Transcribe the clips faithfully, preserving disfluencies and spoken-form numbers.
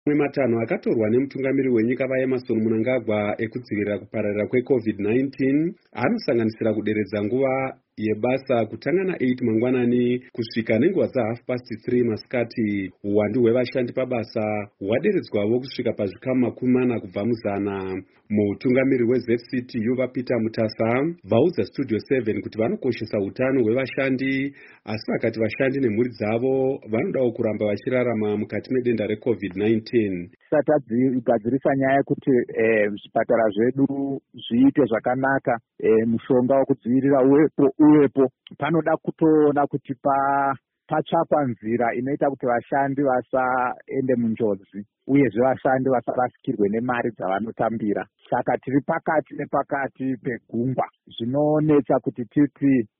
Matanho akatorwa nemutungamiri wenyika vaEmmerson Mnangagwa ekudzivirira kupararira kwecovid nineteen anosanganisira kuderedza nguva yebasa kutanga na8 mangwanani kusvika nenguva dzahalf past three masikati. Uwandu hwevashandi pabasa hwaderedzwawo kusvika pazvikamu makumi mana kubva muzana. Mutungamiri weZ C T U vaPeter Mutasa vaudza Studio seven kuti vanokoshesa utano hwevashandi, asi vakati vashandi nemhuri dzavo vanodawo kuramba vachirarama mukati medenda recovid nineteen. Tadzigadzirisa nyaya yekuti zvipatara zvedu zviite zvakanaka, mushonga wekudzivirira uwepo uwepo. Panoda kutoona kuti pa patsvakwa nzira inoita kuti vashandi vasaende munjodzi uyezve vashandi vasarasikirwe nemari dzavanotambira. Saka tiri pakati nepakati pegungwa, zvinonetsa kuti titi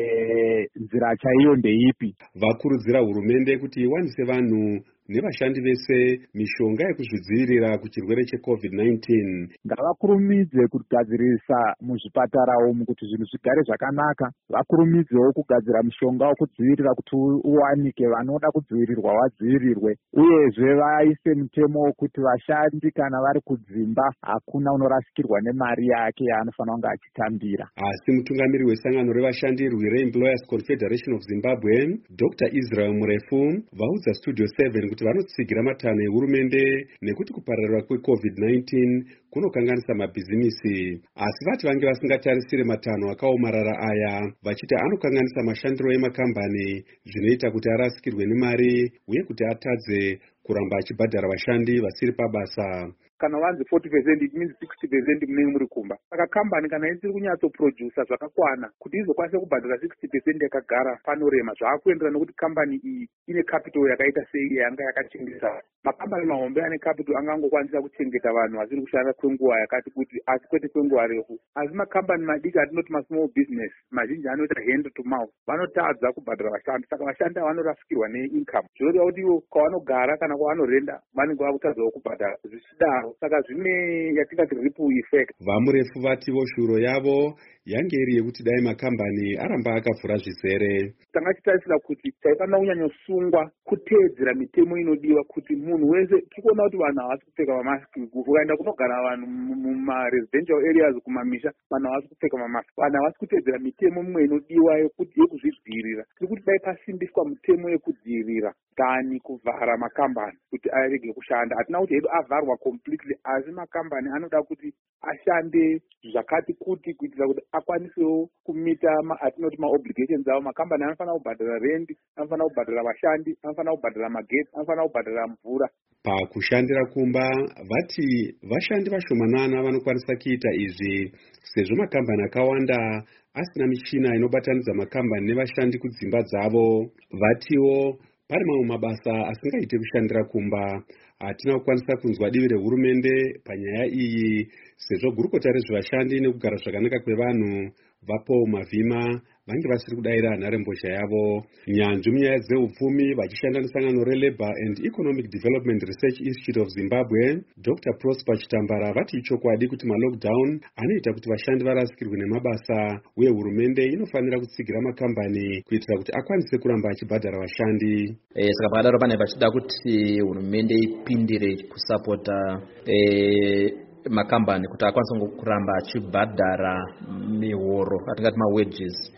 nzira chaiyo ndeipi. Vakurudzira hurumende kuti iwanise vanhu nevashandi vese mishonga yekuzvidzivirira kuchirwere checovid nineteen. Ngavakurumidze kugadzirisa muzvipatara umu kuti zvinhu zvigare zvakanaka. Vakurumidzewo kugadzira mishonga wekudzivirira kuti uwanike, vanoda kudzivirirwa vadzivirirwe, uyezve vaise mutemo wekuti vashandi kana vari kudzimba hakuna unorasikirwa nemari yake yaanofanira kunge achitambira. Asi mutungamiri wesangano revashandi rweRemployers Confederation of Zimbabwe Doctor Israel Murefu vaudza Studio seven kuti vanotsigira matanho ehurumende nekuti kupararira kwecovid nineteen kunokanganisa mabhizimisi, asi vati vange vasingatarisire matanho akaomarara aya, vachiti anokanganisa mashandiro emakambani, zvinoita kuti arasikirwe nemari uye kuti atadze kuramba achibhadhara vashandi vasiri pabasa. Kana vanzi forty percent it means sixty percent munenge muri kumba. Saka kambani kana isiri kunyatsoprodusa zvakakwana kuti izokwanisa kubhadhara sixty percent yakagara panorema, zvaakuenderana nokuti kambani iyi ine capital yakaita sei yanga yakachengeta. Makambani mahombe ane capital angangokwanisa kuchengeta vanhu vasiri kushanda kwenguva yakati kuti, asi kwete kwenguva refu. Asi makambani madiki atinoti masmall business mazhinji anoita hand to mouth, vanotadza kubhadhara vashandi, saka vashandi vanorasikirwa neincome. Zvoreva kuti ivo kwavanogara kana kwavanorenda vanenge vakutadzawo kubhadhara zvichidaro. Saka zvine yatingati ripple effect. Vamurefu vativo shuro yavo yange iri yekuti dai makambani aramba akavhura zvizere. Tanga tichitarisira kuti taifanira kunyanyosungwa kuteedzera mitemo inodiwa kuti munhu wese, tikuona kuti vanhu havasi kupfeka mamasiki. Ukaenda kunogara vanhu mumaresidential areas kumamisha, vanhu havasi kupfeka mamasiki, vanhu havasi kuteedzera mitemo mimwe inodiwa yekuzvidzivirira. Tiri kuti dai pasimbiswa mitemo yekudzivirira kani kuvhara makambani kuti arege kushanda. Hatina kuti edu avharwa completely, asi makambani anoda kuti ashande zvakati kuti kuitira kuti akwanisewo kumita atinoti maobligations avo. Makambani anofanira kubhadhara rendi, anofanira kubhadhara vashandi, anofanira kubhadhara magetsi, anofanira kubhadhara mvura. Pakushandira kumba vati vashandi vashomanana vanokwanisa kuita izvi sezvo makambani akawanda asina michina inobatanidza makambani nevashandi kudzimba dzavo. Vatiwo pane mamwe mabasa asingaite kushandira kumba. Hatina kukwanisa kunzwa divi rehurumende panyaya iyi sezvo gurukota rezvevashandi nekugara zvakanaka kwevanhu vapo mavhima vange vasiri kudayira nharembozha yavo. Nyanzvi munyaya dzeupfumi vachishanda nesangano reLabour and Economic Development Research Institute of Zimbabwe Doctor Prosper Chitambara vati ichokwadi kuti malockdown anoita kuti vashandi varasikirwe nemabasa, uye hurumende inofanira kutsigira makambani kuitira kuti akwanise kuramba achibhadhara vashandi. Eh, saka pakadaro pane pachida kuti hurumende ipindire kusapota eh, makambani kuti akwanise kuramba achibhadhara mihoro atingati mawages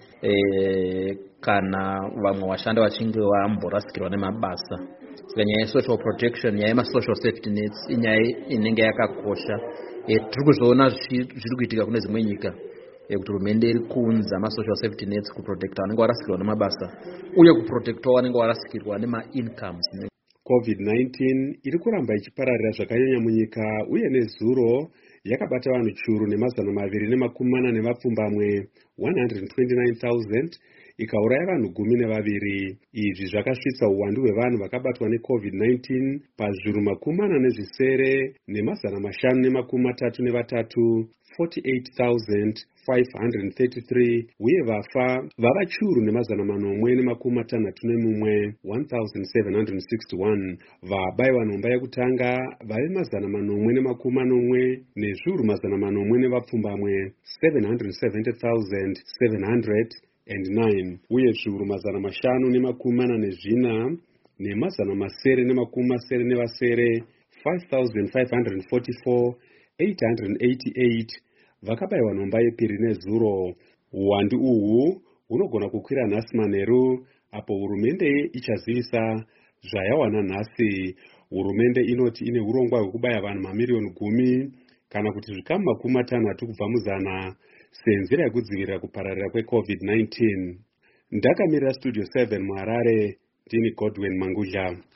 eh, kana vamwe vashandi vachinge vamborasikirwa nemabasa. Saka nyaya yesocial protection, nyaya yemasocial safety nets inyaya inenge yakakosha. Eh, tiri kuzoona zviri kuitika kune dzimwe nyika kuti hurumende iri kuunza masocial safety nets kuprotecta vanenge varasikirwa nemabasa uye kuprotectawo vanenge varasikirwa nema-incomes. covid nineteen iri kuramba ichipararira zvakanyanya munyika, uye nezuro yakabata vanhu churu nemazana maviri nemakumi mana nemapfumbamwe one hundred twenty-nine thousand ikauraya vanhu gumi nevaviri. Izvi zvakasvitsa uwandu hwevanhu vakabatwa necovid nineteen pazviru makumi mana nezvisere nemazana mashanu nemakumi matatu nevatatu forty-eight thousand five hundred thirty-three, uye vafa vava churu nemazana manomwe nemakumi matanhatu nemumwe one thousand seven hundred sixty-one. Vabayiwa nhomba yekutanga vave mazana manomwe nemakumi manomwe nezviuru mazana manomwe nevapfumbamwe seven hundred seventy thousand seven hundred and nine, uye zviuru mazana mashanu nemakumi mana nezvina nemazana masere nemakumi masere nevasere five thousand five hundred forty-four eight hundred eighty-eight vakabayiwa nhomba yepiri nezuro. Uwandu uhwu hunogona kukwira nhasi manheru apo hurumende ichazivisa zvayawana nhasi. Hurumende inoti ine urongwa hwekubaya vanhu mamiriyoni gumi kana kuti zvikamu makumi matanhatu kubva muzana senzira yekudzivirira kupararira kwecovid nineteen. Ndakamirira studio seven muHarare, ndini Godwin Mangudla.